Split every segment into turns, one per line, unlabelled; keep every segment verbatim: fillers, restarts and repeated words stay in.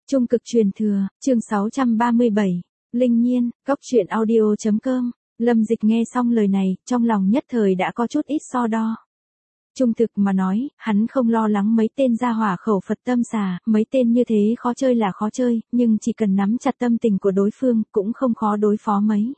Trung cực truyền thừa, chương sáu trăm ba mươi bảy, Linh Nhiên, Cốc truyện audio chấm com. Lâm Dịch nghe xong lời này, trong lòng nhất thời đã có chút ít so đo. Trung thực mà nói, hắn không lo lắng mấy tên gia hỏa khẩu Phật tâm xà, mấy tên như thế khó chơi là khó chơi, nhưng chỉ cần nắm chặt tâm tình của đối phương, cũng không khó đối phó mấy.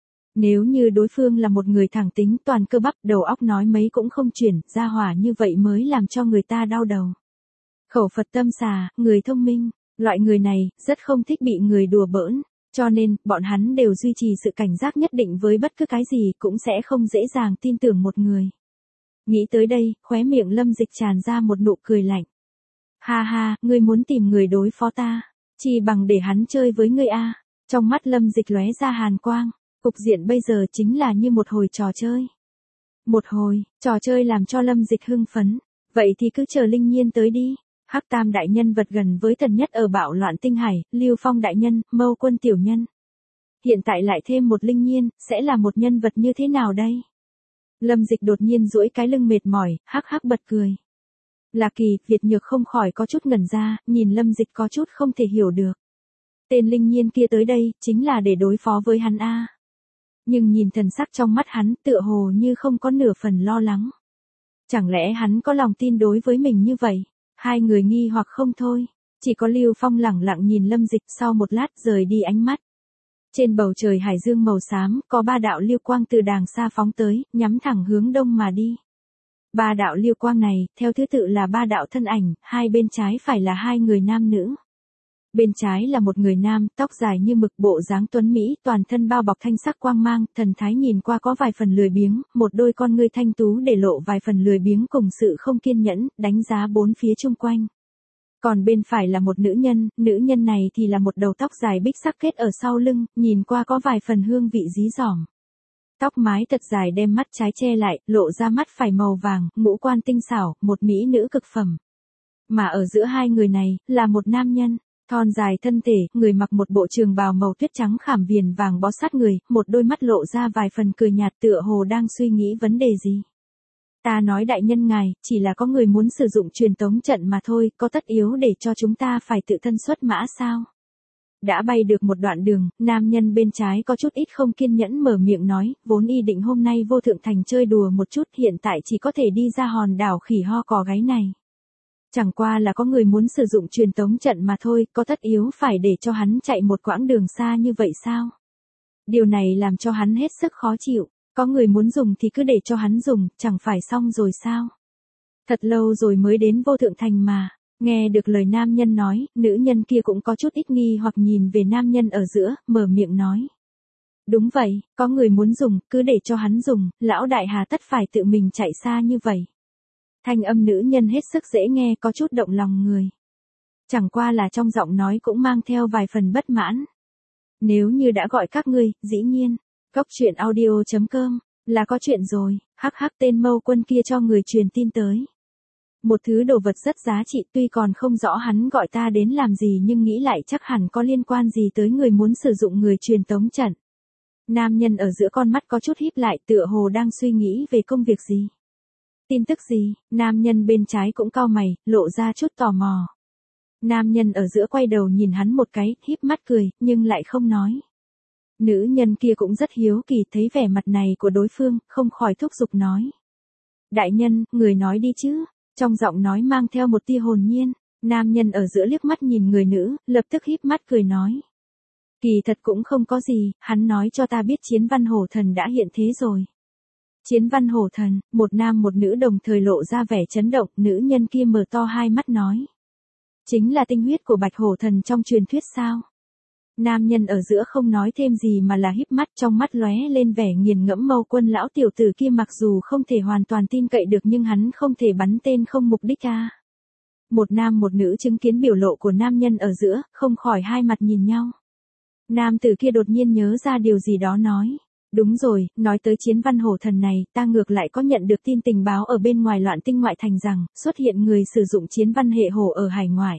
Nếu như đối phương là một người thẳng tính toàn cơ bắp, đầu óc nói mấy cũng không chuyển, gia hỏa như vậy mới làm cho người ta đau đầu. Khẩu Phật tâm xà, người thông minh, loại người này, rất không thích bị người đùa bỡn, cho nên, bọn hắn đều duy trì sự cảnh giác nhất định với bất cứ cái gì cũng sẽ không dễ dàng tin tưởng một người. Nghĩ tới đây, khóe miệng Lâm Dịch tràn ra một nụ cười lạnh. Ha ha, ngươi muốn tìm người đối phó ta, chỉ bằng để hắn chơi với ngươi a. Trong mắt Lâm Dịch lóe ra hàn quang, cục diện bây giờ chính là như một hồi trò chơi. Một hồi, trò chơi làm cho Lâm Dịch hưng phấn, vậy thì cứ chờ Linh Nhiên tới đi. Hắc Tam đại nhân vật gần với thần nhất ở bạo loạn tinh hải, Lưu Phong đại nhân, Mâu Quân tiểu nhân. Hiện tại lại thêm một Linh Nhiên, sẽ là một nhân vật như thế nào đây? Lâm Dịch đột nhiên duỗi cái lưng mệt mỏi, hắc hắc bật cười. Là Kỳ, Việt Nhược không khỏi có chút ngẩn ra, nhìn Lâm Dịch có chút không thể hiểu được. Tên Linh Nhiên kia tới đây, chính là để đối phó với hắn a. Nhưng nhìn thần sắc trong mắt hắn, tựa hồ như không có nửa phần lo lắng. Chẳng lẽ hắn có lòng tin đối với mình như vậy? Hai người nghi hoặc không thôi, chỉ có Lưu Phong lẳng lặng nhìn Lâm Dịch, sau một lát rời đi ánh mắt. Trên bầu trời hải dương màu xám, có ba đạo lưu quang từ đàng xa phóng tới, nhắm thẳng hướng đông mà đi. Ba đạo lưu quang này, theo thứ tự là ba đạo thân ảnh, hai bên trái phải là hai người nam nữ. Bên trái là một người nam, tóc dài như mực, bộ dáng tuấn mỹ, toàn thân bao bọc thanh sắc quang mang, thần thái nhìn qua có vài phần lười biếng, một đôi con ngươi thanh tú để lộ vài phần lười biếng cùng sự không kiên nhẫn, đánh giá bốn phía chung quanh. Còn bên phải là một nữ nhân, nữ nhân này thì là một đầu tóc dài bích sắc kết ở sau lưng, nhìn qua có vài phần hương vị dí dỏm. Tóc mái thật dài đem mắt trái che lại, lộ ra mắt phải màu vàng, ngũ quan tinh xảo, một mỹ nữ cực phẩm. Mà ở giữa hai người này, là một nam nhân. Thon dài thân thể, người mặc một bộ trường bào màu tuyết trắng khảm viền vàng bó sát người, một đôi mắt lộ ra vài phần cười nhạt tựa hồ đang suy nghĩ vấn đề gì. Ta nói đại nhân ngài, chỉ là có người muốn sử dụng truyền tống trận mà thôi, có tất yếu để cho chúng ta phải tự thân xuất mã sao? Đã bay được một đoạn đường, nam nhân bên trái có chút ít không kiên nhẫn mở miệng nói, vốn y định hôm nay vô thượng thành chơi đùa một chút, hiện tại chỉ có thể đi ra hòn đảo khỉ ho cò gáy này. Chẳng qua là có người muốn sử dụng truyền tống trận mà thôi, có tất yếu phải để cho hắn chạy một quãng đường xa như vậy sao? Điều này làm cho hắn hết sức khó chịu, có người muốn dùng thì cứ để cho hắn dùng, chẳng phải xong rồi sao? Thật lâu rồi mới đến vô thượng thành mà, nghe được lời nam nhân nói, nữ nhân kia cũng có chút ít nghi hoặc nhìn về nam nhân ở giữa, mở miệng nói. Đúng vậy, có người muốn dùng, cứ để cho hắn dùng, lão đại hà tất phải tự mình chạy xa như vậy. Thanh âm nữ nhân hết sức dễ nghe, có chút động lòng người. Chẳng qua là trong giọng nói cũng mang theo vài phần bất mãn. Nếu như đã gọi các ngươi, dĩ nhiên, Cốc truyện audio chấm com, là có chuyện rồi, hắc hắc tên Mâu Quân kia cho người truyền tin tới. Một thứ đồ vật rất giá trị, tuy còn không rõ hắn gọi ta đến làm gì nhưng nghĩ lại chắc hẳn có liên quan gì tới người muốn sử dụng người truyền tống trận. Nam nhân ở giữa con mắt có chút híp lại tựa hồ đang suy nghĩ về công việc gì. Tin tức gì? Nam nhân bên trái cũng cau mày, lộ ra chút tò mò. Nam nhân ở giữa quay đầu nhìn hắn một cái, híp mắt cười, nhưng lại không nói. Nữ nhân kia cũng rất hiếu kỳ, thấy vẻ mặt này của đối phương, không khỏi thúc giục nói. Đại nhân, người nói đi chứ. Trong giọng nói mang theo một tia hồn nhiên, nam nhân ở giữa liếc mắt nhìn người nữ, lập tức híp mắt cười nói. Kỳ thật cũng không có gì, hắn nói cho ta biết Chiến Văn Hổ Thần đã hiện thế rồi. Chiến Văn Hổ Thần, một nam một nữ đồng thời lộ ra vẻ chấn động, nữ nhân kia mở to hai mắt nói. Chính là tinh huyết của Bạch Hổ Thần trong truyền thuyết sao? Nam nhân ở giữa không nói thêm gì mà là híp mắt, trong mắt lóe lên vẻ nghiền ngẫm. Mâu Quân lão tiểu tử kia mặc dù không thể hoàn toàn tin cậy được nhưng hắn không thể bắn tên không mục đích a. Một nam một nữ chứng kiến biểu lộ của nam nhân ở giữa, không khỏi hai mặt nhìn nhau. Nam tử kia đột nhiên nhớ ra điều gì đó nói. Đúng rồi, nói tới Chiến Văn Hổ Thần này, ta ngược lại có nhận được tin tình báo ở bên ngoài loạn tinh ngoại thành rằng, xuất hiện người sử dụng Chiến Văn hệ hổ ở hải ngoại.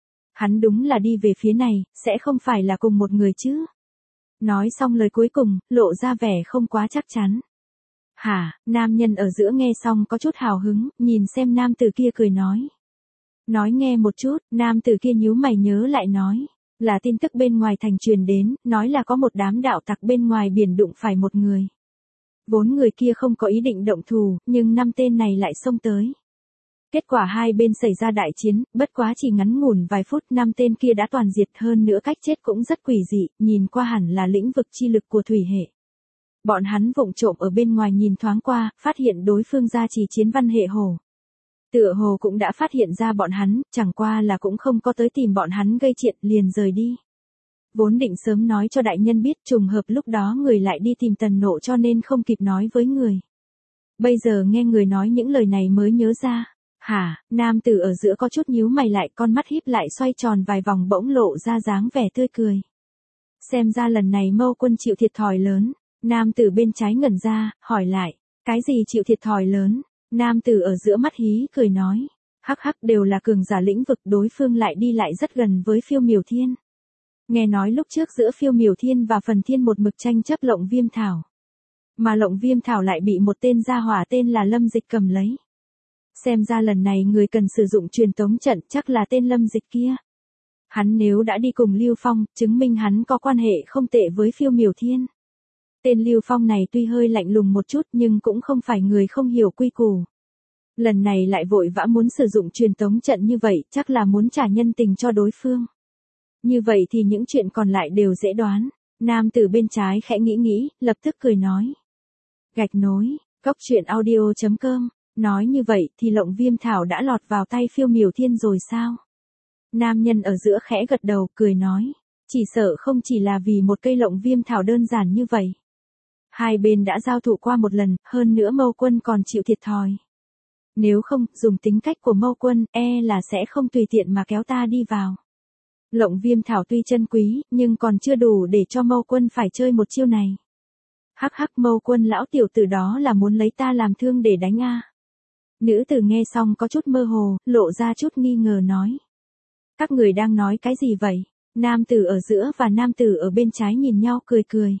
Hắn đúng là đi về phía này, sẽ không phải là cùng một người chứ? Nói xong lời cuối cùng, lộ ra vẻ không quá chắc chắn. Hả, nam nhân ở giữa nghe xong có chút hào hứng, nhìn xem nam tử kia cười nói. Nói nghe một chút, nam tử kia nhíu mày nhớ lại nói. Là tin tức bên ngoài thành truyền đến, nói là có một đám đạo tặc bên ngoài biển đụng phải một người. Vốn người kia không có ý định động thù, nhưng năm tên này lại xông tới. Kết quả hai bên xảy ra đại chiến, bất quá chỉ ngắn ngủn vài phút năm tên kia đã toàn diệt, hơn nữa cách chết cũng rất quỷ dị, nhìn qua hẳn là lĩnh vực chi lực của thủy hệ. Bọn hắn vụng trộm ở bên ngoài nhìn thoáng qua, phát hiện đối phương gia trì chiến văn hệ hồ. Tựa hồ cũng đã phát hiện ra bọn hắn, chẳng qua là cũng không có tới tìm bọn hắn gây chuyện, liền rời đi. Vốn định sớm nói cho đại nhân biết, trùng hợp lúc đó người lại đi tìm Tần Nộ cho nên không kịp nói với người. Bây giờ nghe người nói những lời này mới nhớ ra. Hả, nam tử ở giữa có chút nhíu mày lại, con mắt híp lại xoay tròn vài vòng bỗng lộ ra dáng vẻ tươi cười. Xem ra lần này Mâu Quân chịu thiệt thòi lớn. Nam tử bên trái ngẩn ra, hỏi lại, cái gì chịu thiệt thòi lớn? Nam tử ở giữa mắt hí cười nói, hắc hắc đều là cường giả lĩnh vực, đối phương lại đi lại rất gần với Phiêu Miểu Thiên. Nghe nói lúc trước giữa Phiêu Miểu Thiên và Phần Thiên một mực tranh chấp Lộng Viêm Thảo. Mà Lộng Viêm Thảo lại bị một tên gia hỏa tên là Lâm Dịch cầm lấy. Xem ra lần này người cần sử dụng truyền tống trận chắc là tên Lâm Dịch kia. Hắn nếu đã đi cùng Lưu Phong, chứng minh hắn có quan hệ không tệ với Phiêu Miểu Thiên. Tên Lưu Phong này tuy hơi lạnh lùng một chút nhưng cũng không phải người không hiểu quy củ. Lần này lại vội vã muốn sử dụng truyền tống trận như vậy, chắc là muốn trả nhân tình cho đối phương. Như vậy thì những chuyện còn lại đều dễ đoán. Nam tử bên trái khẽ nghĩ nghĩ, lập tức cười nói. Gạch nối, cốc truyện audio chấm com. Nói như vậy thì Lộng Viêm Thảo đã lọt vào tay Phiêu Miểu Thiên rồi sao? Nam nhân ở giữa khẽ gật đầu, cười nói. Chỉ sợ không chỉ là vì một cây Lộng Viêm Thảo đơn giản như vậy. Hai bên đã giao thủ qua một lần, hơn nữa Mâu Quân còn chịu thiệt thòi. Nếu không, dùng tính cách của Mâu Quân, e là sẽ không tùy tiện mà kéo ta đi vào. Lộng Viêm Thảo tuy chân quý, nhưng còn chưa đủ để cho Mâu Quân phải chơi một chiêu này. Hắc hắc, Mâu Quân lão tiểu tử đó là muốn lấy ta làm thương để đánh a. Nữ tử nghe xong có chút mơ hồ, lộ ra chút nghi ngờ nói. Các người đang nói cái gì vậy? Nam tử ở giữa và nam tử ở bên trái nhìn nhau cười cười.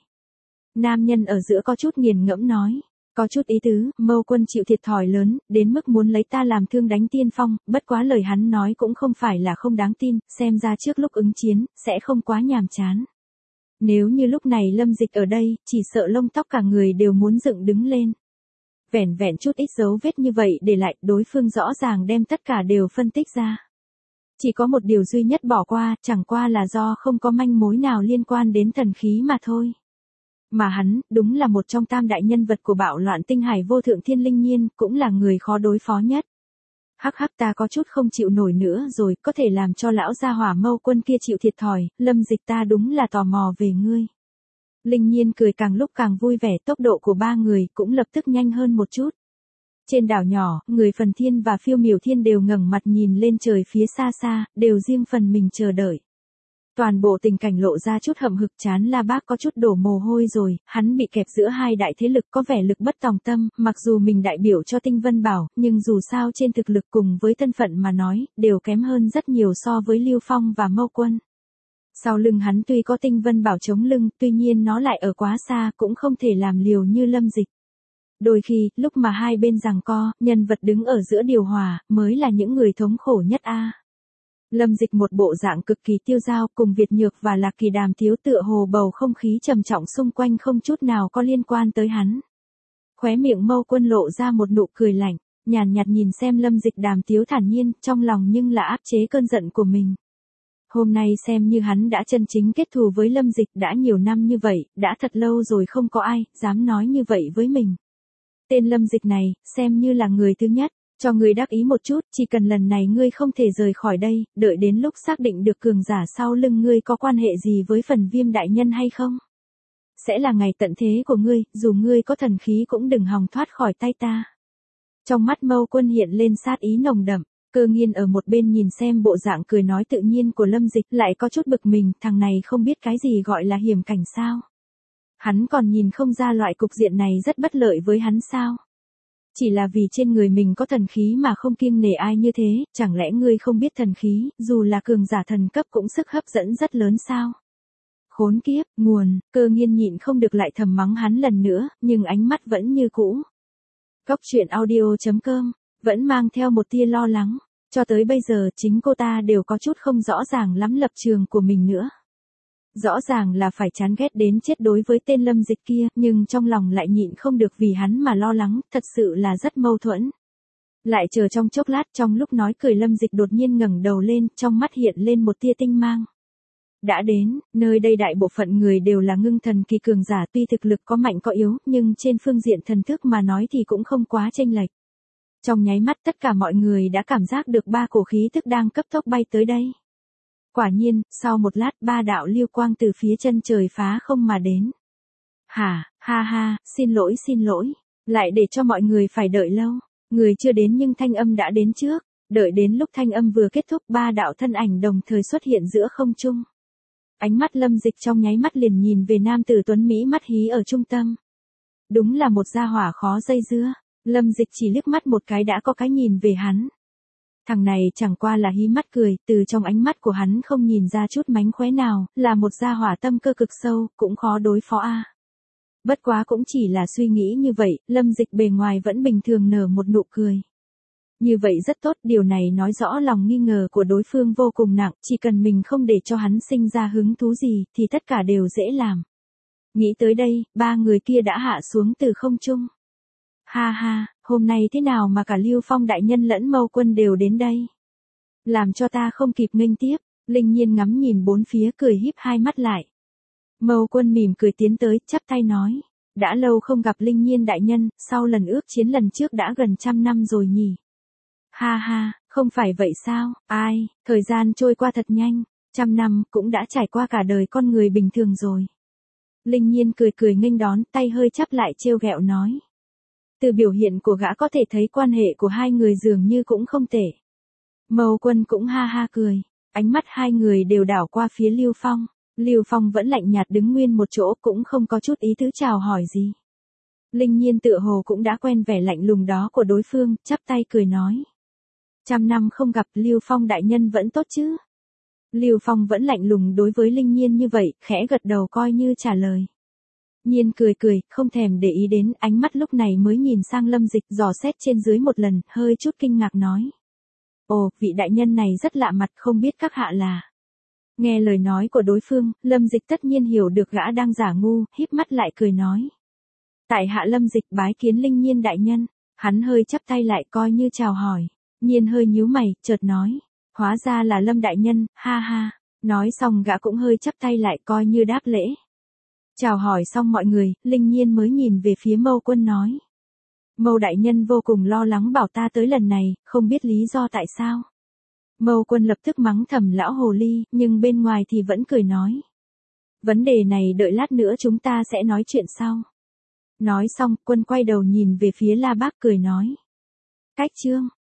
Nam nhân ở giữa có chút nghiền ngẫm nói. Có chút ý tứ, Mâu Quân chịu thiệt thòi lớn, đến mức muốn lấy ta làm thương đánh Tiên Phong, bất quá lời hắn nói cũng không phải là không đáng tin, xem ra trước lúc ứng chiến, sẽ không quá nhàm chán. Nếu như lúc này Lâm Dịch ở đây, chỉ sợ lông tóc cả người đều muốn dựng đứng lên. Vẻn vẹn chút ít dấu vết như vậy để lại, đối phương rõ ràng đem tất cả đều phân tích ra. Chỉ có một điều duy nhất bỏ qua, chẳng qua là do không có manh mối nào liên quan đến thần khí mà thôi. Mà hắn, đúng là một trong tam đại nhân vật của bạo loạn tinh hải vô thượng thiên linh nhiên, cũng là người khó đối phó nhất. Hắc hắc, ta có chút không chịu nổi nữa rồi, có thể làm cho lão gia hỏa Mâu Quân kia chịu thiệt thòi, Lâm Dịch ta đúng là tò mò về ngươi. Linh nhiên cười càng lúc càng vui vẻ, tốc độ của ba người cũng lập tức nhanh hơn một chút. Trên đảo nhỏ, người Phần Thiên và Phiêu Miểu Thiên đều ngẩng mặt nhìn lên trời phía xa xa, đều riêng phần mình chờ đợi. Toàn bộ tình cảnh lộ ra chút hậm hực, chán La Bác có chút đổ mồ hôi rồi, hắn bị kẹp giữa hai đại thế lực có vẻ lực bất tòng tâm, mặc dù mình đại biểu cho Tinh Vân Bảo, nhưng dù sao trên thực lực cùng với thân phận mà nói, đều kém hơn rất nhiều so với Lưu Phong và Mâu Quân. Sau lưng hắn tuy có Tinh Vân Bảo chống lưng, tuy nhiên nó lại ở quá xa, cũng không thể làm liều như Lâm Dịch. Đôi khi, lúc mà hai bên giằng co, nhân vật đứng ở giữa điều hòa, mới là những người thống khổ nhất a. Lâm Dịch một bộ dạng cực kỳ tiêu dao, cùng Việt Nhược và Lạc Kỳ đàm tiếu tựa hồ bầu không khí trầm trọng xung quanh không chút nào có liên quan tới hắn. Khóe miệng Mâu Quân lộ ra một nụ cười lạnh, nhàn nhạt nhìn xem Lâm Dịch đàm tiếu thản nhiên, trong lòng nhưng là áp chế cơn giận của mình. Hôm nay xem như hắn đã chân chính kết thù với Lâm Dịch, đã nhiều năm như vậy, đã thật lâu rồi không có ai dám nói như vậy với mình. Tên Lâm Dịch này, xem như là người thứ nhất. Cho ngươi đắc ý một chút, chỉ cần lần này ngươi không thể rời khỏi đây, đợi đến lúc xác định được cường giả sau lưng ngươi có quan hệ gì với Phần Viêm đại nhân hay không. Sẽ là ngày tận thế của ngươi, dù ngươi có thần khí cũng đừng hòng thoát khỏi tay ta. Trong mắt Mâu Quân hiện lên sát ý nồng đậm, Cơ Nghiên ở một bên nhìn xem bộ dạng cười nói tự nhiên của Lâm Dịch lại có chút bực mình, thằng này không biết cái gì gọi là hiểm cảnh sao. Hắn còn nhìn không ra loại cục diện này rất bất lợi với hắn sao. Chỉ là vì trên người mình có thần khí mà không kiêng nể ai như thế, chẳng lẽ ngươi không biết thần khí, dù là cường giả thần cấp cũng sức hấp dẫn rất lớn sao? Khốn kiếp, nguồn, Cơ Nghiên nhịn không được lại thầm mắng hắn lần nữa, nhưng ánh mắt vẫn như cũ. Cốc truyện audio chấm com, vẫn mang theo một tia lo lắng. Cho tới bây giờ chính cô ta đều có chút không rõ ràng lắm lập trường của mình nữa. Rõ ràng là phải chán ghét đến chết đối với tên Lâm Dịch kia, nhưng trong lòng lại nhịn không được vì hắn mà lo lắng, thật sự là rất mâu thuẫn. Lại chờ trong chốc lát, trong lúc nói cười Lâm Dịch đột nhiên ngẩng đầu lên, trong mắt hiện lên một tia tinh mang. Đã đến, nơi đây đại bộ phận người đều là ngưng thần kỳ cường giả, tuy thực lực có mạnh có yếu, nhưng trên phương diện thần thức mà nói thì cũng không quá chênh lệch. Trong nháy mắt tất cả mọi người đã cảm giác được ba cổ khí tức đang cấp tốc bay tới đây. Quả nhiên, sau một lát ba đạo lưu quang từ phía chân trời phá không mà đến. Hả, ha ha, xin lỗi xin lỗi, lại để cho mọi người phải đợi lâu. Người chưa đến nhưng thanh âm đã đến trước, đợi đến lúc thanh âm vừa kết thúc ba đạo thân ảnh đồng thời xuất hiện giữa không trung. Ánh mắt Lâm Dịch trong nháy mắt liền nhìn về nam tử tuấn Mỹ mắt hí ở trung tâm. Đúng là một gia hỏa khó dây dưa, Lâm Dịch chỉ liếc mắt một cái đã có cái nhìn về hắn. Thằng này chẳng qua là hí mắt cười, từ trong ánh mắt của hắn không nhìn ra chút mánh khóe nào, là một gia hỏa tâm cơ cực sâu, cũng khó đối phó a. Bất quá cũng chỉ là suy nghĩ như vậy, Lâm Dịch bề ngoài vẫn bình thường nở một nụ cười. Như vậy rất tốt, điều này nói rõ lòng nghi ngờ của đối phương vô cùng nặng, chỉ cần mình không để cho hắn sinh ra hứng thú gì, thì tất cả đều dễ làm. Nghĩ tới đây, ba người kia đã hạ xuống từ không trung. Ha ha, hôm nay thế nào mà cả Lưu Phong đại nhân lẫn Mâu Quân đều đến đây? Làm cho ta không kịp nghênh tiếp, Linh Nhiên ngắm nhìn bốn phía cười híp hai mắt lại. Mâu Quân mỉm cười tiến tới, chắp tay nói. Đã lâu không gặp Linh Nhiên đại nhân, sau lần ước chiến lần trước đã gần trăm năm rồi nhỉ? Ha ha, không phải vậy sao, ai, thời gian trôi qua thật nhanh, trăm năm cũng đã trải qua cả đời con người bình thường rồi. Linh Nhiên cười cười nghênh đón, tay hơi chắp lại trêu ghẹo nói. Từ biểu hiện của gã có thể thấy quan hệ của hai người dường như cũng không tệ. Mâu Quân cũng ha ha cười, ánh mắt hai người đều đảo qua phía Lưu Phong. Lưu Phong vẫn lạnh nhạt đứng nguyên một chỗ, cũng không có chút ý tứ chào hỏi gì. Linh Nhiên tựa hồ cũng đã quen vẻ lạnh lùng đó của đối phương, chắp tay cười nói. Trăm năm không gặp, Lưu Phong đại nhân vẫn tốt chứ? Lưu Phong vẫn lạnh lùng đối với Linh Nhiên như vậy, khẽ gật đầu coi như trả lời. Nhiên cười cười, không thèm để ý đến, ánh mắt lúc này mới nhìn sang Lâm Dịch, dò xét trên dưới một lần, hơi chút kinh ngạc nói. Ồ, vị đại nhân này rất lạ mặt, không biết các hạ là. Nghe lời nói của đối phương, Lâm Dịch tất nhiên hiểu được gã đang giả ngu, híp mắt lại cười nói. Tại hạ Lâm Dịch bái kiến Linh Nhiên đại nhân, hắn hơi chắp tay lại coi như chào hỏi. Nhiên hơi nhíu mày, chợt nói. Hóa ra là Lâm đại nhân, ha ha. Nói xong gã cũng hơi chắp tay lại coi như đáp lễ. Chào hỏi xong mọi người, Linh Nhiên mới nhìn về phía Mâu Quân nói. Mâu đại nhân vô cùng lo lắng bảo ta tới lần này, không biết lý do tại sao. Mâu Quân lập tức mắng thầm lão hồ ly, nhưng bên ngoài thì vẫn cười nói. Vấn đề này đợi lát nữa chúng ta sẽ nói chuyện sau. Nói xong, Quân quay đầu nhìn về phía La Bác cười nói. Cách chương.